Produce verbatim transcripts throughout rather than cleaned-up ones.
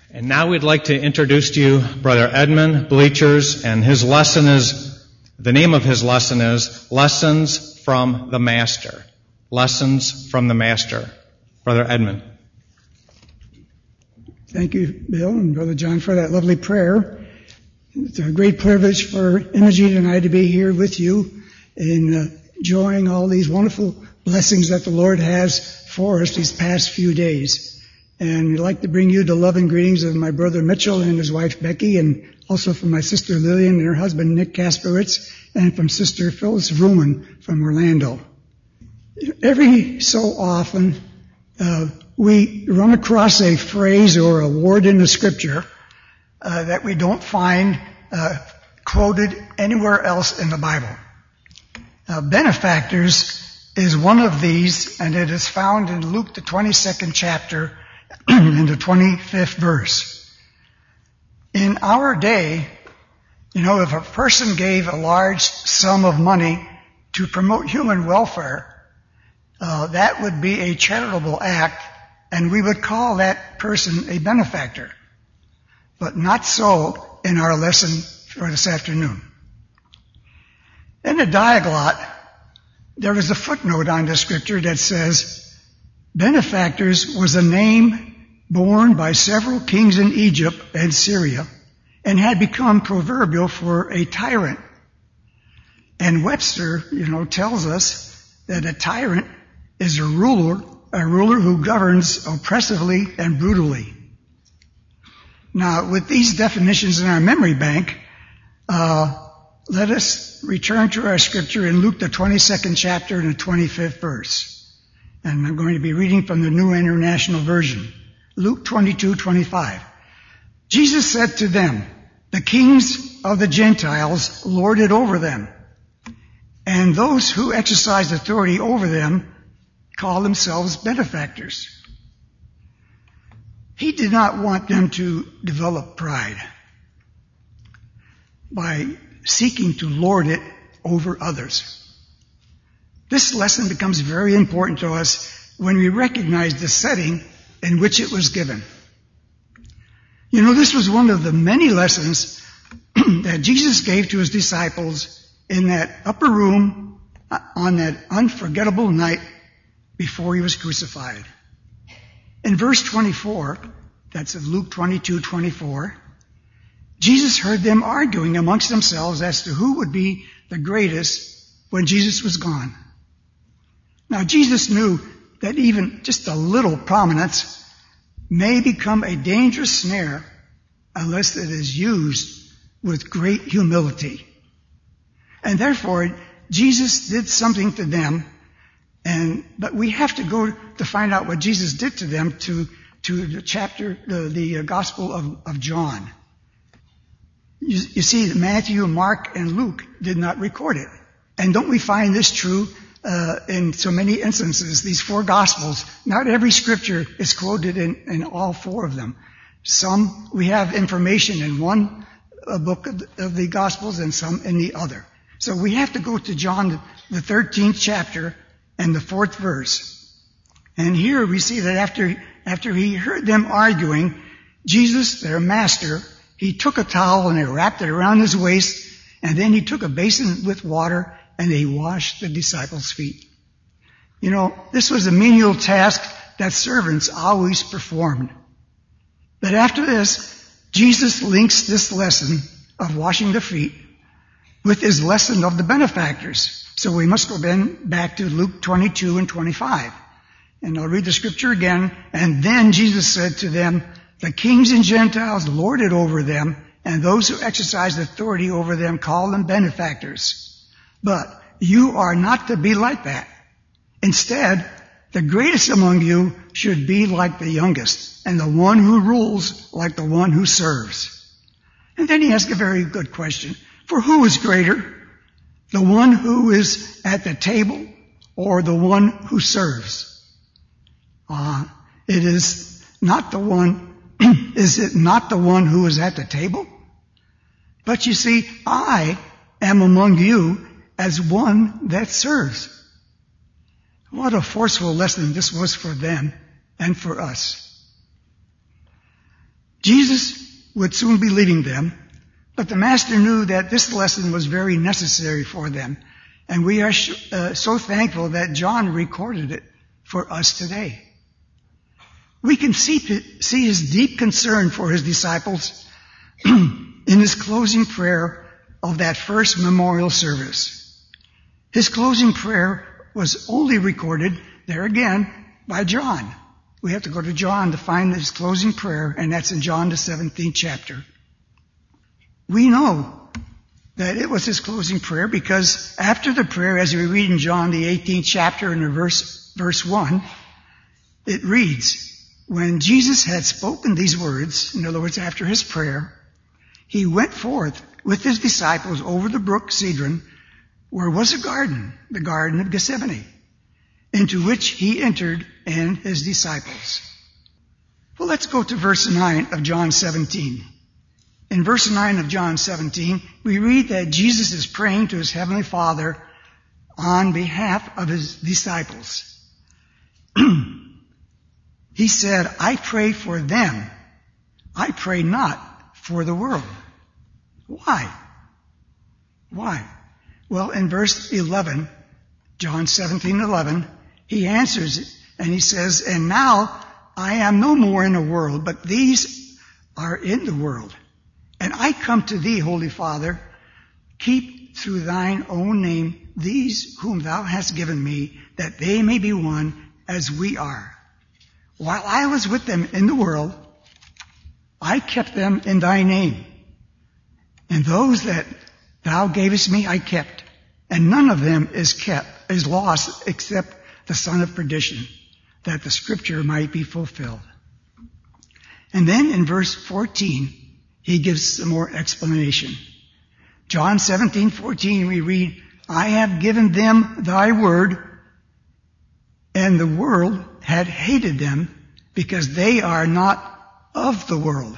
And now we'd like to introduce to you Brother Edmund Bleachers, and his lesson is, the name of his lesson is Lessons from the Master. Lessons from the Master. Brother Edmund. Thank you, Bill and Brother John, for that lovely prayer. It's a great privilege for Imogene and I to be here with you in uh, enjoying all these wonderful blessings that the Lord has for us these past few days. And I'd like to bring you the love and greetings of my brother Mitchell and his wife Becky, and also from my sister Lillian and her husband Nick Kasperitz, and from sister Phyllis Ruman from Orlando. Every so often, uh, we run across a phrase or a word in the Scripture uh, that we don't find uh, quoted anywhere else in the Bible. Uh, benefactors is one of these, and it is found in Luke the twenty-second chapter, in the twenty-fifth verse. In our day, you know, if a person gave a large sum of money to promote human welfare, uh, that would be a charitable act, and we would call that person a benefactor. But not so in our lesson for this afternoon. In the Diaglott, there is a footnote on the Scripture that says, benefactors was a name borne by several kings in Egypt and Syria, and had become proverbial for a tyrant. And Webster, you know, tells us that a tyrant is a ruler, a ruler who governs oppressively and brutally. Now, with these definitions in our memory bank, uh, let us return to our scripture in Luke the twenty-second chapter and the twenty-fifth verse. And I'm going to be reading from the New International Version. Luke twenty-two twenty-five. Jesus said to them, the kings of the Gentiles lord it over them, and those who exercise authority over them call themselves benefactors. He did not want them to develop pride by seeking to lord it over others. This lesson becomes very important to us when we recognize the setting in which it was given. You know, this was one of the many lessons that Jesus gave to his disciples in that upper room on that unforgettable night before he was crucified. In verse twenty-four, that's of Luke twenty-two twenty-four, Jesus heard them arguing amongst themselves as to who would be the greatest when Jesus was gone. Now, Jesus knew that even just a little prominence may become a dangerous snare unless it is used with great humility. And therefore, Jesus did something to them, and but we have to go to find out what Jesus did to them to, to the chapter, the, the Gospel of, of John. You, you see, Matthew, Mark, and Luke did not record it. And don't we find this true Uh, in so many instances, these four Gospels? Not every scripture is quoted in, in all four of them. Some, we have information in one uh, book of the, of the Gospels and some in the other. So we have to go to John, the thirteenth chapter and the fourth verse. And here we see that after, after he heard them arguing, Jesus, their master, he took a towel and he wrapped it around his waist, and then he took a basin with water and they washed the disciples' feet. You know, this was a menial task that servants always performed. But after this, Jesus links this lesson of washing the feet with his lesson of the benefactors. So we must go then back to Luke twenty-two and twenty-five. And I'll read the scripture again. And then Jesus said to them, the kings and Gentiles lord it over them, and those who exercise authority over them call them benefactors. But you are not to be like that. Instead, the greatest among you should be like the youngest, and the one who rules like the one who serves. And then he asked a very good question. For who is greater? The one who is at the table or the one who serves? Uh, it is not the one, is it not the one who is at the table? But you see, I am among you as one that serves. What a forceful lesson this was for them and for us. Jesus would soon be leaving them, but the Master knew that this lesson was very necessary for them, and we are uh, so thankful that John recorded it for us today. We can see, see his deep concern for his disciples in his closing prayer of that first memorial service. His closing prayer was only recorded, there again, by John. We have to go to John to find his closing prayer, and that's in John the seventeenth chapter. We know that it was his closing prayer because after the prayer, as we read in John the eighteenth chapter in the verse, verse one, it reads, when Jesus had spoken these words, in other words, after his prayer, he went forth with his disciples over the brook Cedron, where was a garden, the Garden of Gethsemane, into which he entered and his disciples. Well, let's go to verse nine of John seventeen. In verse nine of John seventeen, we read that Jesus is praying to his heavenly Father on behalf of his disciples. He said, I pray for them. I pray not for the world. Why? Why? Well, in verse eleven, John seventeen eleven, he answers it and he says, and now I am no more in the world, but these are in the world. And I come to thee, Holy Father, keep through thine own name these whom thou hast given me, that they may be one as we are. While I was with them in the world, I kept them in thy name. And those that thou gavest me, I kept. And none of them is kept, is lost, except the son of perdition, that the scripture might be fulfilled. And then in verse fourteen, he gives some more explanation. John seventeen fourteen, we read, I have given them thy word, and the world had hated them, because they are not of the world,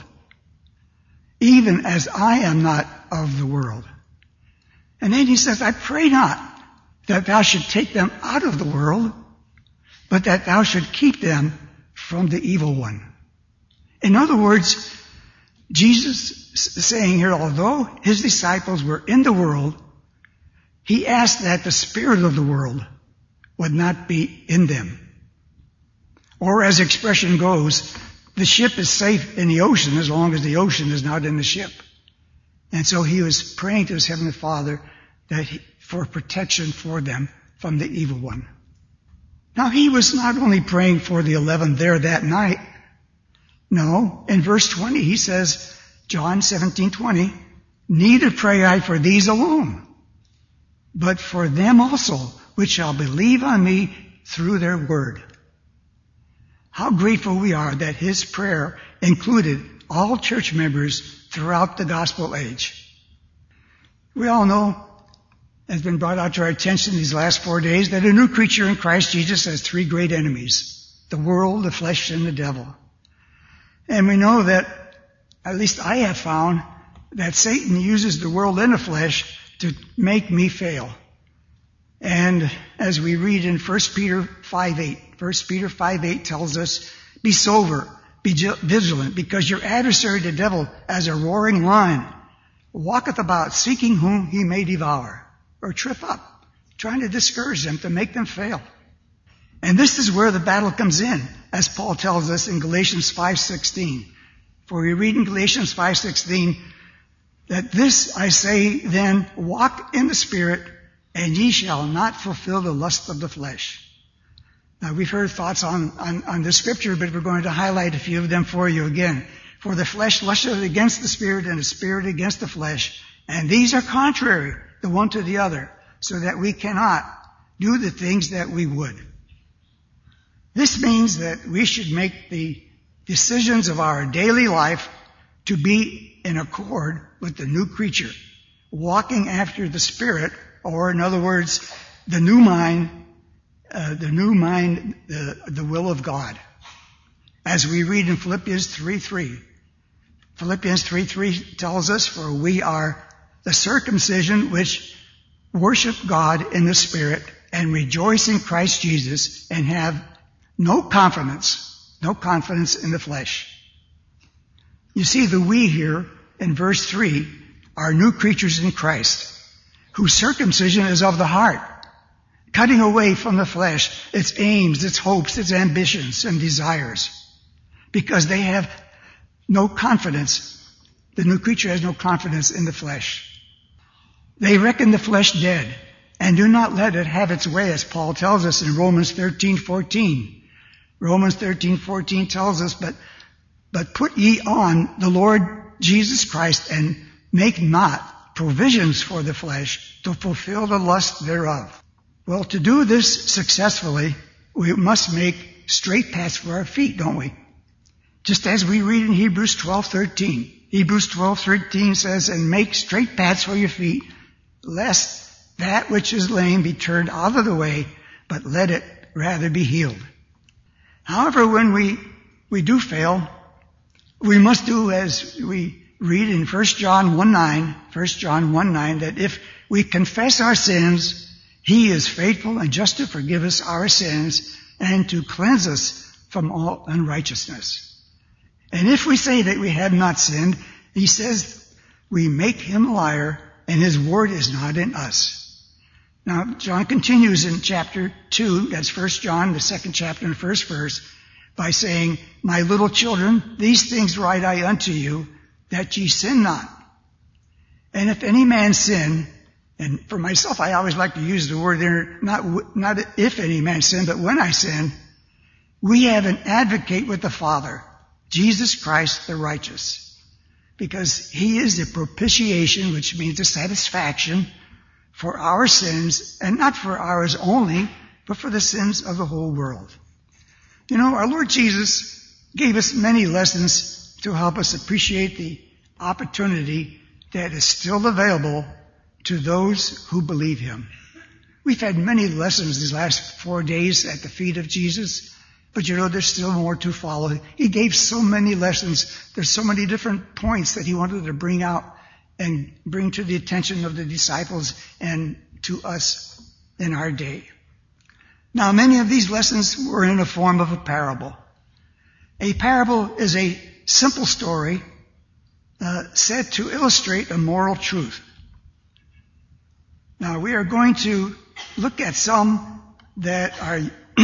even as I am not of the world. And then he says, I pray not that thou should take them out of the world, but that thou should keep them from the evil one. In other words, Jesus is saying here, although his disciples were in the world, he asked that the spirit of the world would not be in them. Or as the expression goes, the ship is safe in the ocean as long as the ocean is not in the ship. And so he was praying to his heavenly Father that he, for protection for them from the evil one. Now he was not only praying for the eleven there that night. No, in verse twenty he says, John seventeen twenty, neither pray I for these alone, but for them also which shall believe on me through their word. How grateful we are that his prayer included all church members throughout the gospel age. We all know, has been brought out to our attention these last four days, that a new creature in Christ Jesus has three great enemies: the world, the flesh, and the devil. And we know that, at least I have found, that Satan uses the world and the flesh to make me fail. And as we read in First Peter five eight, First Peter five eight tells us, be sober, be vigilant, because your adversary the devil, as a roaring lion, walketh about seeking whom he may devour, or trip up, trying to discourage them, to make them fail. And this is where the battle comes in, as Paul tells us in Galatians five sixteen. For we read in Galatians five sixteen, that this I say then, walk in the Spirit, and ye shall not fulfill the lust of the flesh. Now we've heard thoughts on, on, on this scripture, but we're going to highlight a few of them for you again. For the flesh lusteth against the Spirit, and the Spirit against the flesh. And these are contrary, the one to the other, so that we cannot do the things that we would. This means that we should make the decisions of our daily life to be in accord with the new creature, walking after the Spirit, or in other words, the new mind, uh, the new mind, the, the will of God. As we read in Philippians three three. Philippians three three tells us, for we are the circumcision which worship God in the Spirit and rejoice in Christ Jesus and have no confidence, no confidence in the flesh. You see, the we here in verse three are new creatures in Christ, whose circumcision is of the heart, cutting away from the flesh its aims, its hopes, its ambitions and desires, because they have no confidence. The new creature has no confidence in the flesh. They reckon the flesh dead and do not let it have its way, as Paul tells us in Romans thirteen fourteen. Romans thirteen fourteen tells us, but, but put ye on the Lord Jesus Christ and make not provisions for the flesh to fulfill the lust thereof. Well, to do this successfully, we must make straight paths for our feet, don't we? Just as we read in Hebrews twelve thirteen. Hebrews twelve thirteen says, and make straight paths for your feet, lest that which is lame be turned out of the way, but let it rather be healed. However, when we, we do fail, we must do as we read in First John one nine, First John one nine, that if we confess our sins, He is faithful and just to forgive us our sins and to cleanse us from all unrighteousness. And if we say that we have not sinned, He says we make Him a liar and His word is not in us. Now, John continues in chapter two, that's First John, the second chapter and first verse, by saying, my little children, these things write I unto you, that ye sin not. And if any man sin, and for myself, I always like to use the word there, not, not if any man sin, but when I sin, we have an advocate with the Father, Jesus Christ the righteous. Because He is the propitiation, which means the satisfaction for our sins, and not for ours only, but for the sins of the whole world. You know, our Lord Jesus gave us many lessons to help us appreciate the opportunity that is still available to those who believe Him. We've had many lessons these last four days at the feet of Jesus, but you know, there's still more to follow. He gave so many lessons. There's so many different points that He wanted to bring out and bring to the attention of the disciples and to us in our day. Now, many of these lessons were in the form of a parable. A parable is a simple story uh, said to illustrate a moral truth. Now, we are going to look at some that are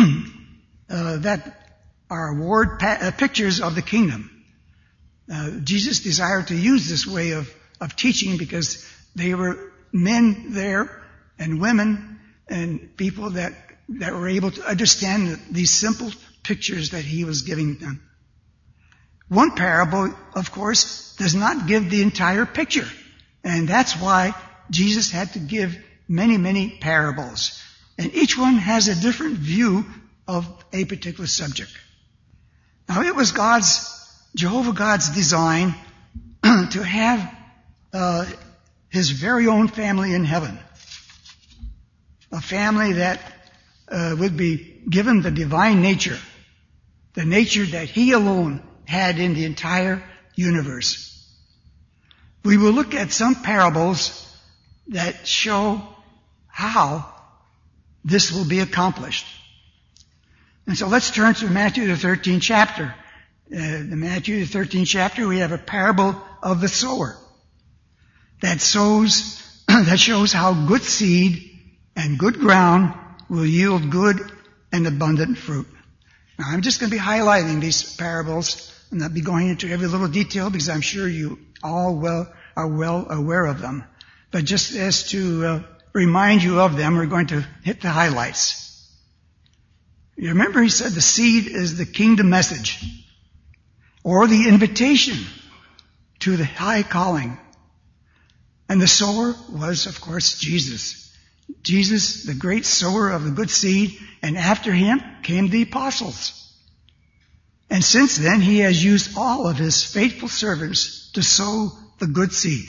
uh, that are word pa- uh, pictures of the kingdom. Uh, Jesus desired to use this way of of teaching because they were men there and women and people that, that were able to understand these simple pictures that He was giving them. One parable, of course, does not give the entire picture. And that's why Jesus had to give many, many parables. And each one has a different view of a particular subject. Now, it was God's, Jehovah God's design to have Uh, His very own family in heaven. A family that uh, would be given the divine nature, the nature that He alone had in the entire universe. We will look at some parables that show how this will be accomplished. And so let's turn to Matthew the thirteenth chapter. Uh, in Matthew the thirteenth chapter, we have a parable of the sower. That sows, that shows how good seed and good ground will yield good and abundant fruit. Now, I'm just going to be highlighting these parables and not be going into every little detail because I'm sure you all well are well aware of them. But just as to uh, remind you of them, we're going to hit the highlights. You remember He said the seed is the kingdom message or the invitation to the high calling. And the sower was, of course, Jesus. Jesus, the great sower of the good seed, and after Him came the apostles. And since then, He has used all of His faithful servants to sow the good seed.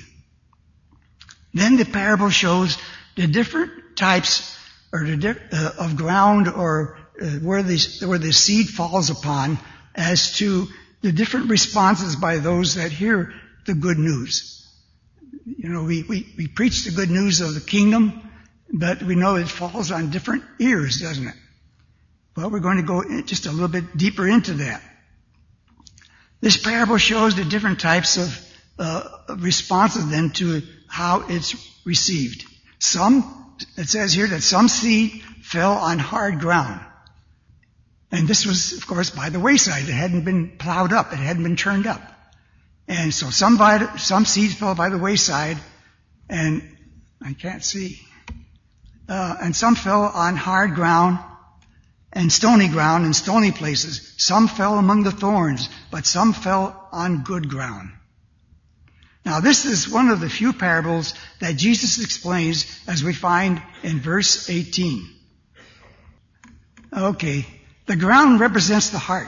Then the parable shows the different types or the di- uh, of ground or uh, where, the, where the seed falls upon as to the different responses by those that hear the good news. You know, we, we, we preach the good news of the kingdom, but we know it falls on different ears, doesn't it? Well, we're going to go just a little bit deeper into that. This parable shows the different types of uh, responses then to how it's received. Some, it says here that some seed fell on hard ground. And this was, of course, by the wayside. It hadn't been plowed up. It hadn't been turned up. And so some, by, some seeds fell by the wayside, and I can't see. Uh, and some fell on hard ground and stony ground and stony places. Some fell among the thorns, but some fell on good ground. Now, this is one of the few parables that Jesus explains, as we find in verse eighteen. Okay, the ground represents the heart.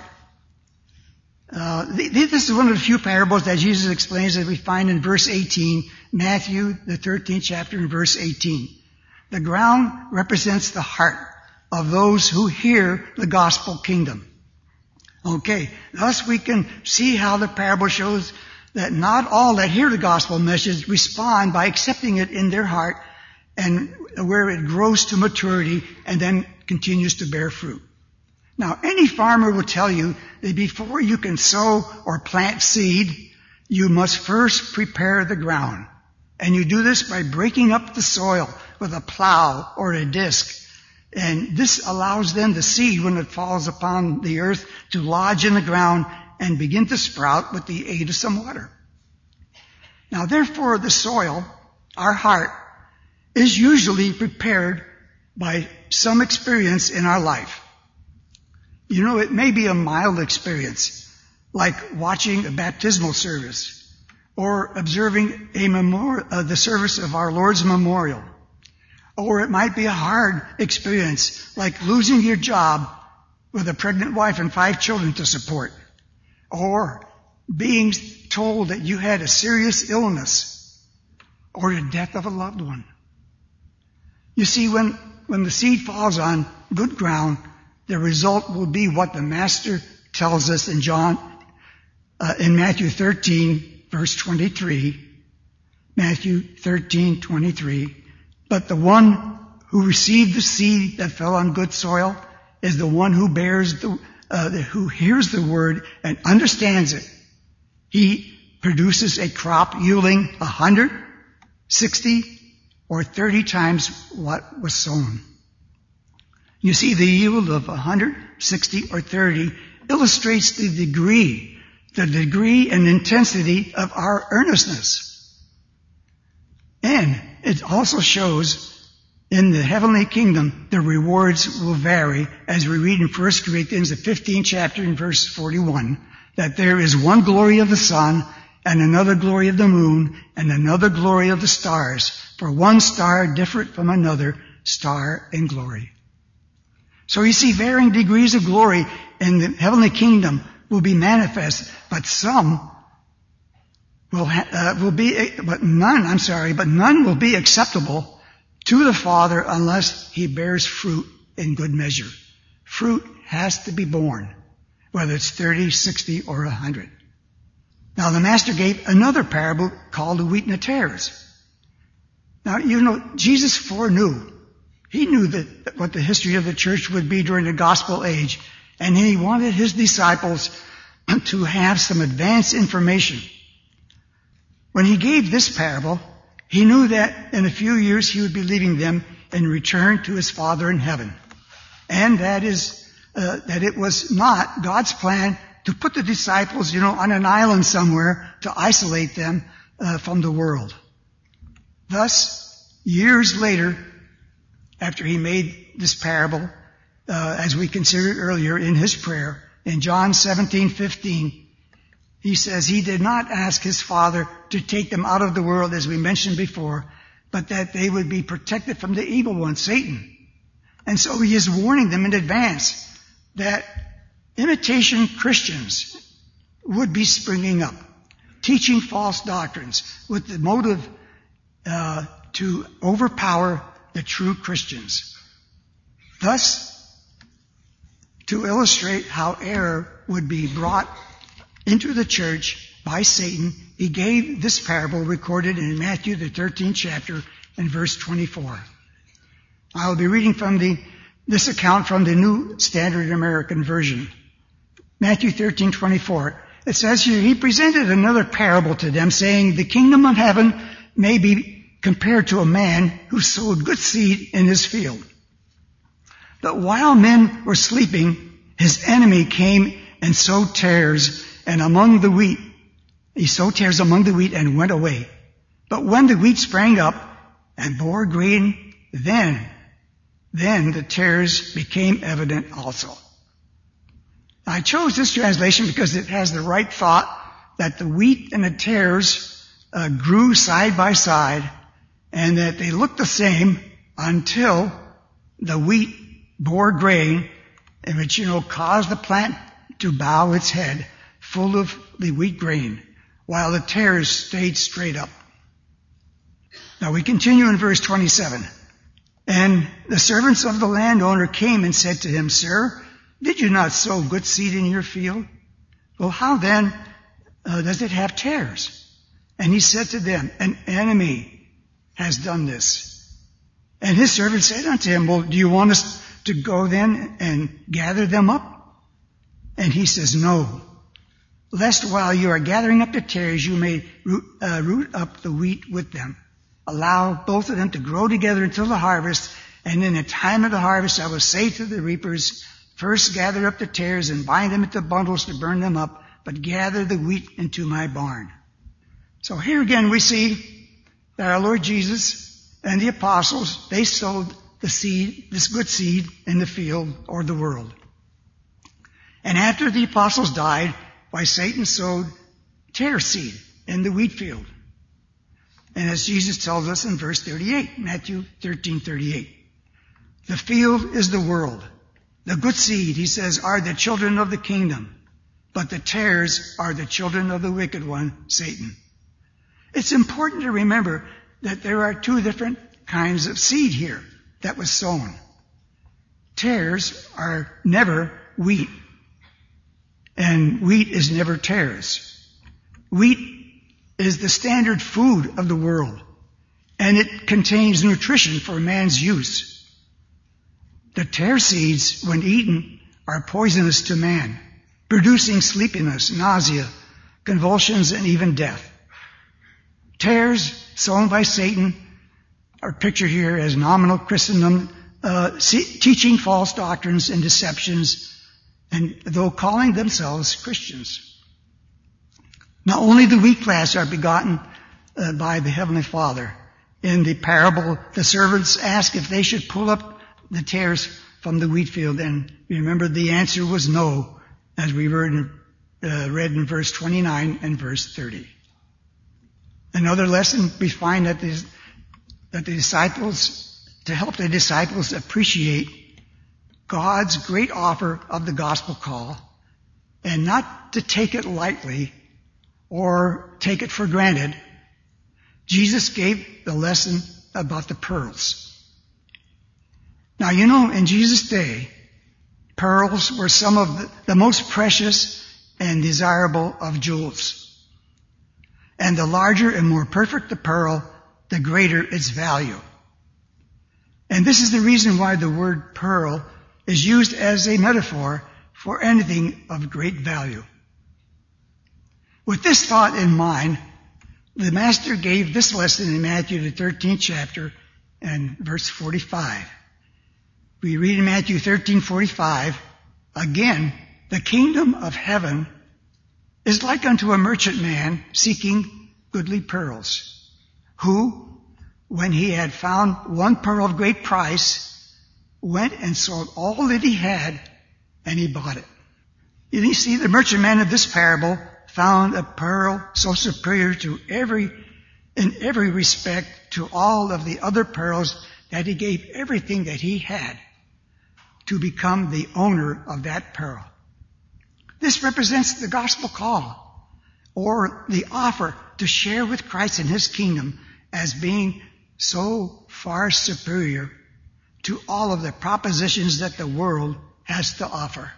Uh, this is one of the few parables that Jesus explains that we find in verse eighteen, Matthew, the thirteenth chapter, in verse eighteen. The ground represents the heart of those who hear the gospel kingdom. Okay, thus we can see how the parable shows that not all that hear the gospel message respond by accepting it in their heart, and where it grows to maturity and then continues to bear fruit. Now, any farmer will tell you that before you can sow or plant seed, you must first prepare the ground. And you do this by breaking up the soil with a plow or a disc. And this allows then the seed, when it falls upon the earth, to lodge in the ground and begin to sprout with the aid of some water. Now, therefore, the soil, our heart, is usually prepared by some experience in our life. You know, it may be a mild experience, like watching a baptismal service or observing a memorial, uh, the service of our Lord's memorial. Or it might be a hard experience, like losing your job with a pregnant wife and five children to support. Or being told that you had a serious illness, or the death of a loved one. You see, when, when the seed falls on good ground, the result will be what the Master tells us in John, uh, in Matthew thirteen, verse twenty-three. Matthew thirteen, twenty-three. But the one who received the seed that fell on good soil is the one who bears the, uh, the who hears the word and understands it. He produces a crop yielding a hundred, sixty, or thirty times what was sown. You see, the yield of a hundred, sixty, or thirty illustrates the degree, the degree and intensity of our earnestness. And it also shows in the heavenly kingdom the rewards will vary, as we read in First Corinthians, the fifteenth chapter, in verse forty-one, that there is one glory of the sun, and another glory of the moon, and another glory of the stars, for one star different from another star in glory. So you see, varying degrees of glory in the heavenly kingdom will be manifest, but some will ha- uh, will be, but none, I'm sorry, but none will be acceptable to the Father unless he bears fruit in good measure. Fruit has to be born, whether it's thirty, sixty, or one hundred. Now, the Master gave another parable called the wheat and the tares. Now, you know, Jesus foreknew. He knew that what the history of the church would be during the gospel age, and he wanted his disciples to have some advanced information. When he gave this parable, he knew that in a few years he would be leaving them and return to his Father in heaven. And that is, uh, that it was not God's plan to put the disciples, you know, on an island somewhere to isolate them uh, from the world. Thus, years later, after he made this parable, uh, as we considered earlier in his prayer, in John seventeen fifteen, he says he did not ask his Father to take them out of the world, as we mentioned before, but that they would be protected from the evil one, Satan. And so he is warning them in advance that imitation Christians would be springing up, teaching false doctrines with the motive uh, to overpower the true Christians. Thus, to illustrate how error would be brought into the church by Satan, he gave this parable recorded in Matthew, the thirteenth chapter, and verse twenty-four. I'll be reading from the this account from the New Standard American Version. Matthew thirteen twenty-four. it says here, he presented another parable to them, saying, the kingdom of heaven may be compared to a man who sowed good seed in his field. But while men were sleeping, his enemy came and sowed tares and among the wheat. He sowed tares among the wheat and went away. But when the wheat sprang up and bore grain, then, then the tares became evident also. I chose this translation because it has the right thought that the wheat and the tares uh, grew side by side and that they looked the same until the wheat bore grain, which, you know, caused the plant to bow its head full of the wheat grain, while the tares stayed straight up. Now we continue in verse twenty-seven. And the servants of the landowner came and said to him, Sir, did you not sow good seed in your field? Well, how then uh, does it have tares? And he said to them, an enemy has done this. And his servant said unto him, well, do you want us to go then and gather them up? And he says, no, lest while you are gathering up the tares, you may root, uh, root up the wheat with them. Allow both of them to grow together until the harvest, and in the time of the harvest I will say to the reapers, first gather up the tares and bind them into bundles to burn them up, but gather the wheat into my barn. So here again we see that our Lord Jesus and the apostles, they sowed the seed, this good seed, in the field or the world. And after the apostles died, why Satan sowed tare seed in the wheat field. And as Jesus tells us in verse thirty-eight, Matthew thirteen thirty-eight, the field is the world. The good seed, he says, are the children of the kingdom, but the tares are the children of the wicked one, Satan. It's important to remember that there are two different kinds of seed here that was sown. Tares are never wheat, and wheat is never tares. Wheat is the standard food of the world, and it contains nutrition for man's use. The tare seeds, when eaten, are poisonous to man, producing sleepiness, nausea, convulsions, and even death. Tares sown by Satan are pictured here as nominal Christendom, uh, teaching false doctrines and deceptions, and though calling themselves Christians. Not only the wheat class are begotten uh, by the Heavenly Father. In the parable, the servants asked if they should pull up the tares from the wheat field, and remember the answer was no, as we read in, uh, read in verse twenty-nine and verse thirty. Another lesson, we find that the, that the disciples, to help the disciples appreciate God's great offer of the gospel call, and not to take it lightly or take it for granted, Jesus gave the lesson about the pearls. Now, you know, in Jesus' day, pearls were some of the, the most precious and desirable of jewels. And the larger and more perfect the pearl, the greater its value. And this is the reason why the word pearl is used as a metaphor for anything of great value. With this thought in mind, the Master gave this lesson in Matthew, the thirteenth chapter, and verse forty-five. We read in Matthew thirteen forty-five, again, the kingdom of heaven is like unto a merchant man seeking goodly pearls, who, when he had found one pearl of great price, went and sold all that he had, and he bought it. You see, the merchant man of this parable found a pearl so superior to every, in every respect to all of the other pearls that he gave everything that he had to become the owner of that pearl. This represents the gospel call, or the offer to share with Christ in his kingdom as being so far superior to all of the propositions that the world has to offer.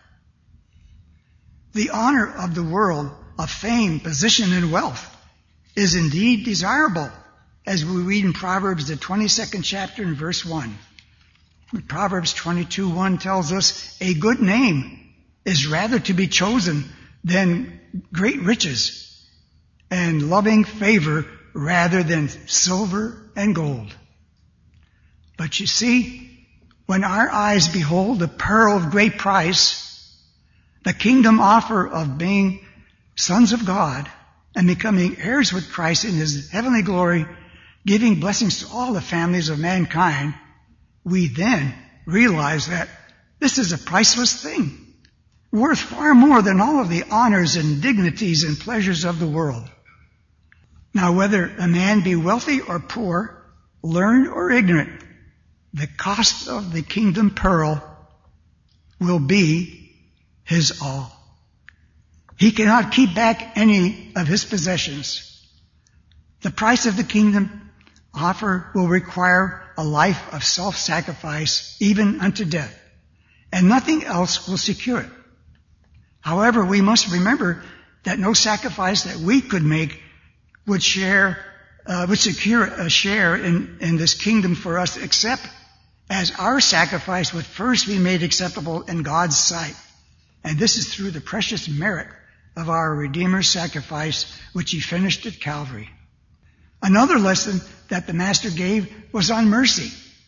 The honor of the world, of fame, position, and wealth, is indeed desirable, as we read in Proverbs, the twenty-second chapter and verse one. Proverbs twenty-two one tells us, a good name is rather to be chosen than great riches and loving favor rather than silver and gold. But you see, when our eyes behold the pearl of great price, the kingdom offer of being sons of God and becoming heirs with Christ in His heavenly glory, giving blessings to all the families of mankind, we then realize that this is a priceless thing, worth far more than all of the honors and dignities and pleasures of the world. Now, whether a man be wealthy or poor, learned or ignorant, the cost of the kingdom pearl will be his all. He cannot keep back any of his possessions. The price of the kingdom offer will require a life of self-sacrifice, even unto death, and nothing else will secure it. However, we must remember that no sacrifice that we could make would share, uh, would secure a share in, in this kingdom for us, except as our sacrifice would first be made acceptable in God's sight. And this is through the precious merit of our Redeemer's sacrifice, which He finished at Calvary. Another lesson that the Master gave was on mercy.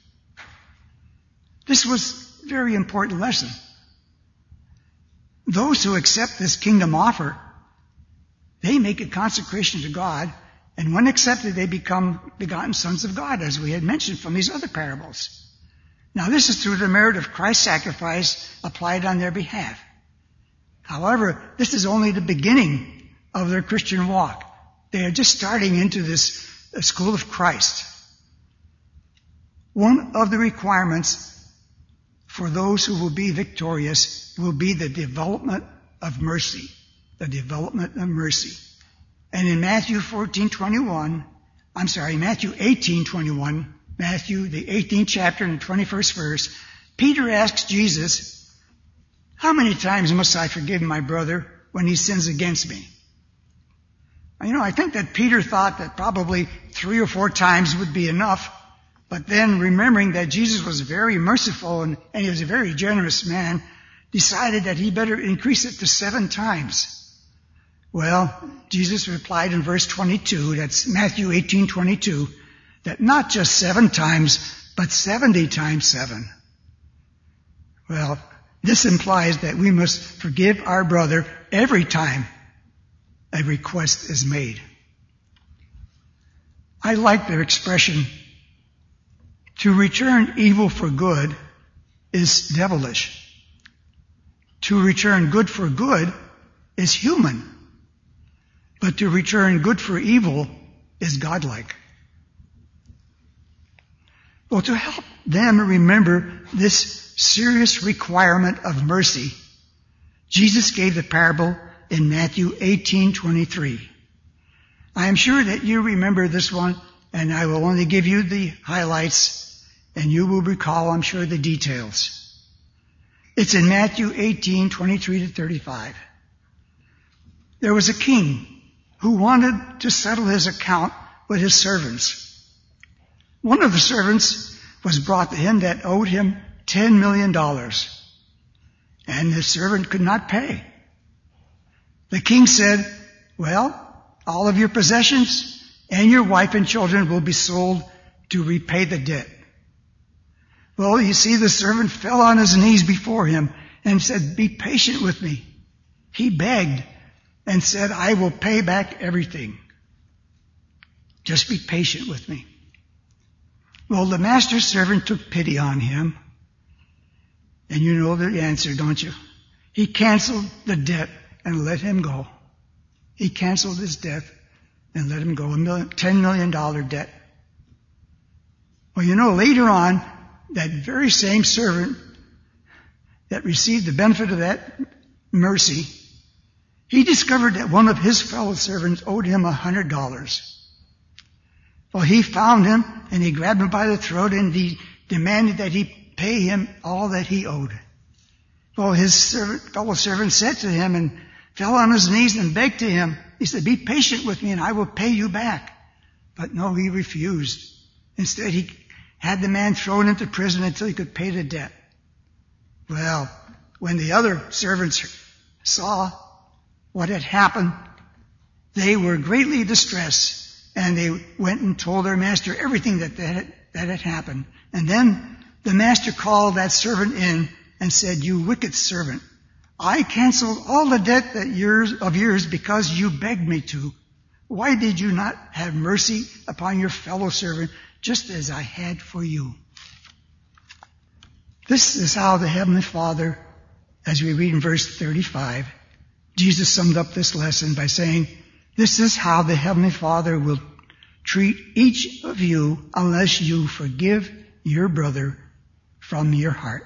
This was a very important lesson. Those who accept this kingdom offer, they make a consecration to God, and when accepted, they become begotten sons of God, as we had mentioned from these other parables. Now, this is through the merit of Christ's sacrifice applied on their behalf. However, this is only the beginning of their Christian walk. They are just starting into this school of Christ. One of the requirements for those who will be victorious will be the development of mercy. The development of mercy. And in Matthew fourteen twenty-one, I'm sorry, Matthew eighteen twenty-one, Matthew, the eighteenth chapter and twenty-first verse, Peter asks Jesus, "How many times must I forgive my brother when he sins against me?" You know, I think that Peter thought that probably three or four times would be enough, but then remembering that Jesus was very merciful and, and he was a very generous man, decided that he better increase it to seven times. Well, Jesus replied in verse twenty-two, that's Matthew eighteen twenty-two, that not just seven times, but seventy times seven. Well, this implies that we must forgive our brother every time a request is made. I like their expression, to return evil for good is devilish. To return good for good is human. But to return good for evil is godlike. Well, to help them remember this serious requirement of mercy, Jesus gave the parable in Matthew eighteen twenty-three. I am sure that you remember this one, and I will only give you the highlights, and you will recall, I'm sure, the details. It's in Matthew eighteen twenty-three to thirty-five. There was a king who wanted to settle his account with his servants. One of the servants was brought to him that owed him ten million dollars, and the servant could not pay. The king said, "Well, all of your possessions and your wife and children will be sold to repay the debt." Well, you see, the servant fell on his knees before him and said, "Be patient with me." He begged and said, "I will pay back everything. Just be patient with me." Well, the master's servant took pity on him. And you know the answer, don't you? He canceled the debt and let him go. He canceled his debt and let him go, a million, ten million dollars debt. Well, you know, later on, that very same servant that received the benefit of that mercy, he discovered that one of his fellow servants owed him a hundred dollars. Well, he found him and he grabbed him by the throat and he demanded that he pay him all that he owed. Well, his servant, fellow servant said to him and fell on his knees and begged to him. He said, "Be patient with me and I will pay you back." But no, he refused. Instead, he had the man thrown into prison until he could pay the debt. Well, when the other servants saw what had happened, they were greatly distressed, and they went and told their master everything that had, that had happened. And then the master called that servant in and said, "You wicked servant, I canceled all the debt that yours, of yours because you begged me to. Why did you not have mercy upon your fellow servant just as I had for you?" This is how the Heavenly Father, as we read in verse thirty-five, Jesus summed up this lesson by saying, "This is how the Heavenly Father will treat each of you unless you forgive your brother from your heart."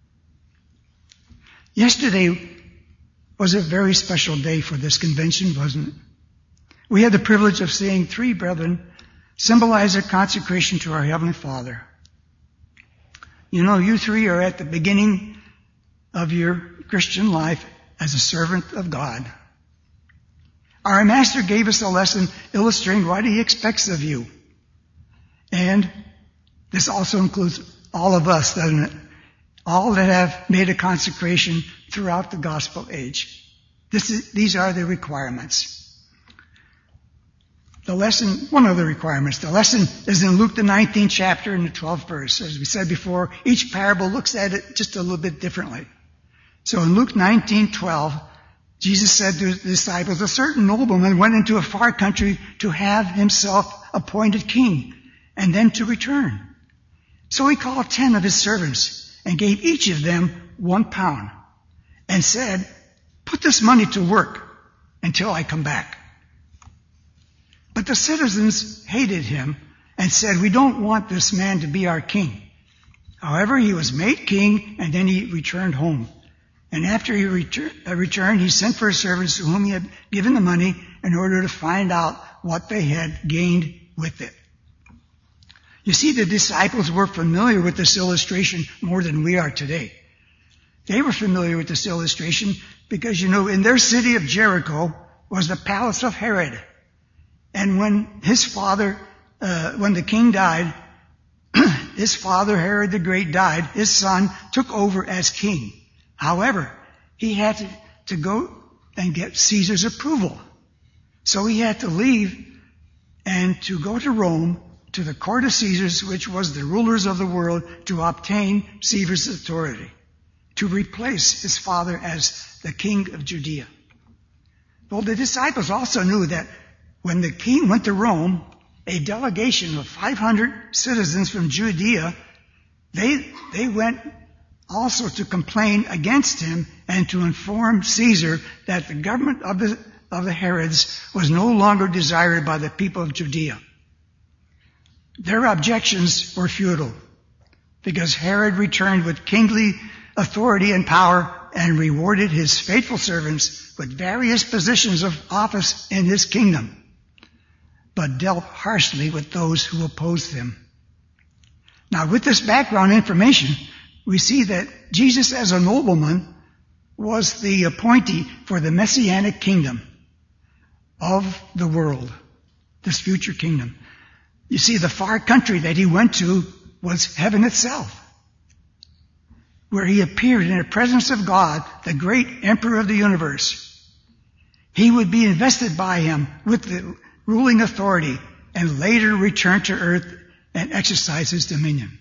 Yesterday was a very special day for this convention, wasn't it? We had the privilege of seeing three brethren symbolize their consecration to our Heavenly Father. You know, you three are at the beginning of your Christian life as a servant of God. Our Master gave us a lesson illustrating what He expects of you. And this also includes all of us, doesn't it? All that have made a consecration throughout the gospel age. This is, these are the requirements. The lesson, one of the requirements, the lesson is in Luke the nineteenth chapter and the twelfth verse. As we said before, each parable looks at it just a little bit differently. So in Luke nineteen twelve, Jesus said to the disciples, "A certain nobleman went into a far country to have himself appointed king, and then to return. So he called ten of his servants and gave each of them one pound, and said, 'Put this money to work until I come back.' But the citizens hated him and said, 'We don't want this man to be our king.' However, he was made king, and then he returned home. And after he retur- uh, returned, he sent for his servants to whom he had given the money in order to find out what they had gained with it." You see, the disciples were familiar with this illustration more than we are today. They were familiar with this illustration because, you know, in their city of Jericho was the palace of Herod. And when his father, uh, when the king died, his father, Herod the Great, died, his son took over as king. However, he had to, to go and get Caesar's approval. So he had to leave and to go to Rome, to the court of Caesar's, which was the rulers of the world, to obtain Caesar's authority, to replace his father as the king of Judea. Well, the disciples also knew that when the king went to Rome, a delegation of five hundred citizens from Judea, they, they went also to complain against him and to inform Caesar that the government of the, of the Herods was no longer desired by the people of Judea. Their objections were futile because Herod returned with kingly authority and power and rewarded his faithful servants with various positions of office in his kingdom, but dealt harshly with those who opposed him. Now, with this background information, we see that Jesus as a nobleman was the appointee for the messianic kingdom of the world, this future kingdom. You see, the far country that he went to was heaven itself, where he appeared in the presence of God, the great emperor of the universe. He would be invested by him with the ruling authority and later return to earth and exercise his dominion.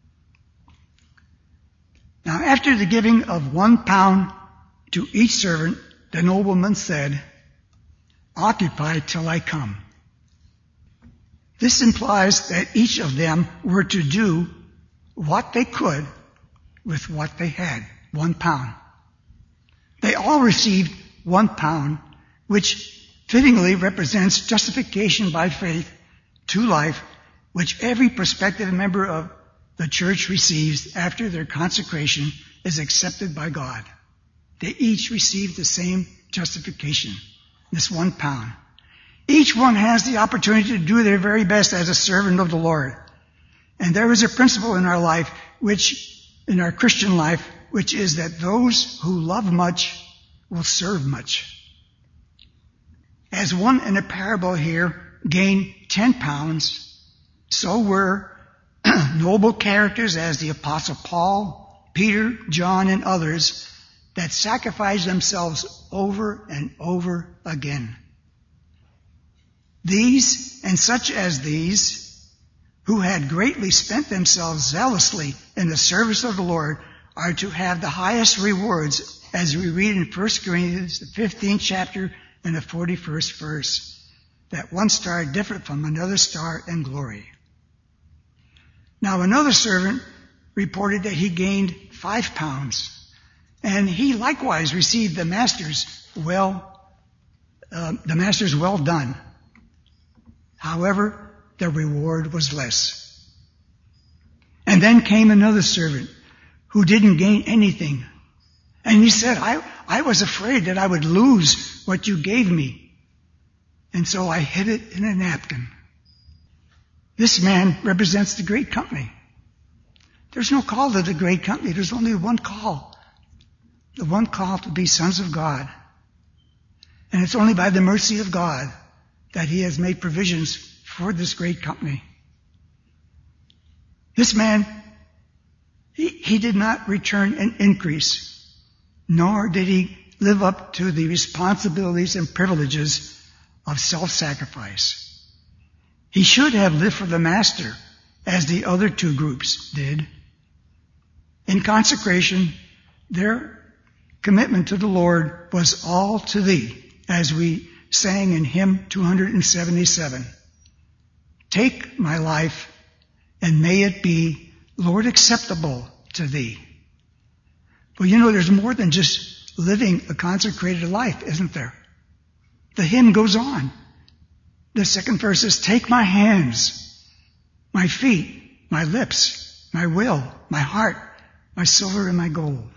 Now, after the giving of one pound to each servant, the nobleman said, "Occupy till I come." This implies that each of them were to do what they could with what they had, one pound. They all received one pound, which fittingly represents justification by faith to life, which every prospective member of the church receives after their consecration is accepted by God. They each receive the same justification, this one pound. Each one has the opportunity to do their very best as a servant of the Lord. And there is a principle in our life, which, in our Christian life, which is that those who love much will serve much. As one in a parable here gained ten pounds, so were noble characters as the Apostle Paul, Peter, John, and others that sacrifice themselves over and over again. These, and such as these, who had greatly spent themselves zealously in the service of the Lord, are to have the highest rewards, as we read in First Corinthians, the fifteenth chapter and the forty-first verse. That one star differed from another star in glory. Now another servant reported that he gained five pounds, and he likewise received the master's well, uh, the master's well done. However, the reward was less. And then came another servant who didn't gain anything. And he said, I, I was afraid that I would lose what you gave me. And so I hid it in a napkin. This man represents the great company. There's no call to the great company. There's only one call. The one call to be sons of God. And it's only by the mercy of God that he has made provisions for this great company. This man, he, he did not return an increase, nor did he live up to the responsibilities and privileges of self-sacrifice. He should have lived for the master, as the other two groups did. In consecration, their commitment to the Lord was all to thee, as we sang in hymn two seventy-seven. Take my life, and may it be, Lord, acceptable to thee. Well, you know, there's more than just living a consecrated life, isn't there? The hymn goes on. The second verse says, take my hands, my feet, my lips, my will, my heart, my silver and my gold.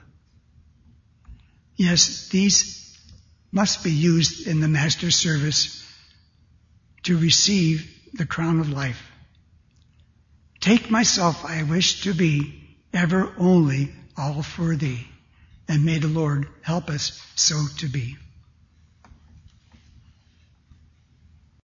Yes, these must be used in the master's service to receive the crown of life. Take myself, I wish to be ever only all for thee. And may the Lord help us so to be.